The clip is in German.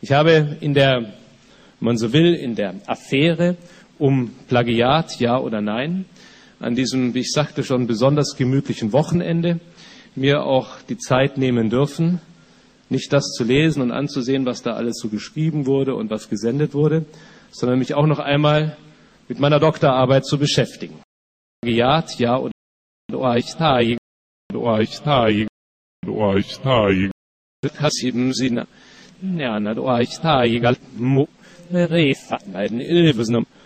Ich habe in der, wenn man so will, in der Affäre um Plagiat, ja oder nein, an diesem, wie ich sagte, schon besonders gemütlichen Wochenende mir auch die Zeit nehmen dürfen, nicht das zu lesen und anzusehen, was da alles so geschrieben wurde und was gesendet wurde, sondern mich auch noch einmal mit meiner Doktorarbeit zu beschäftigen. Plagiat, ja oder nein. Kasim Sina, Nana, du Eichtaig, Mo, Refa, Ilvesnum.